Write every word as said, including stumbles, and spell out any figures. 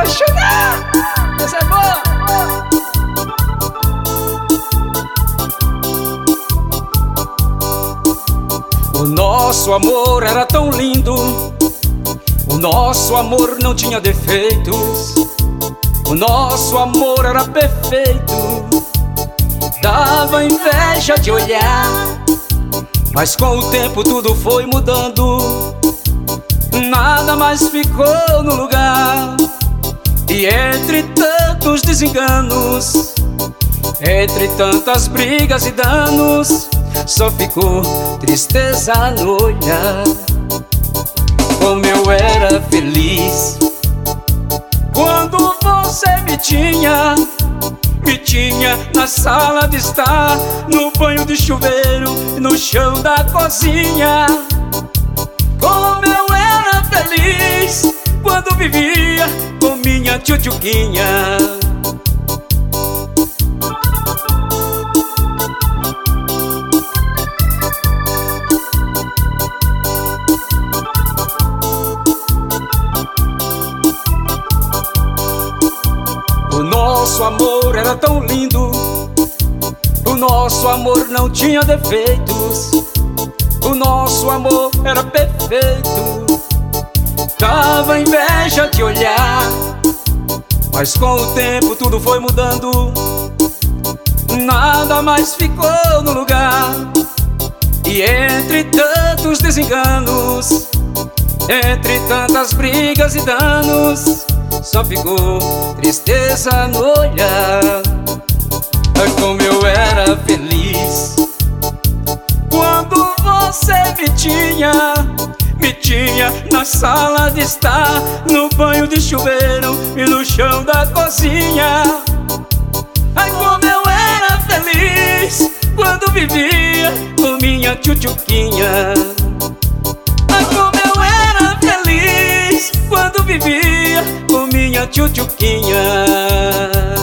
apaixonar. Essa é boa. O nosso amor era tão lindo, o nosso amor não tinha defeitos, o nosso amor era perfeito. Dava inveja de olhar, mas com o tempo tudo foi mudando. Nada mais ficou no lugar. E entre tantos desenganos, entre tantas brigas e danos, só ficou tristeza no olhar. Como eu era feliz quando você me tinha, me tinha na sala de estar, no banho de chuveiro e no chão da cozinha. Como eu era feliz quando vivia com minha tchutchuquinha. O nosso amor era tão lindo, o nosso amor não tinha defeitos, o nosso amor era perfeito. Dava inveja de olhar, mas com o tempo tudo foi mudando. Nada mais ficou no lugar. E entre tantos desenganos, entre tantas brigas e danos, só ficou tristeza no olhar. Como eu era feliz quando você me tinha, me tinha na sala de estar, no banho de chuveiro e no chão da cozinha. Ai, como eu era feliz quando vivia com minha tchutchuquinha. Ai, como eu era feliz quando vivia com minha tchutchuquinha.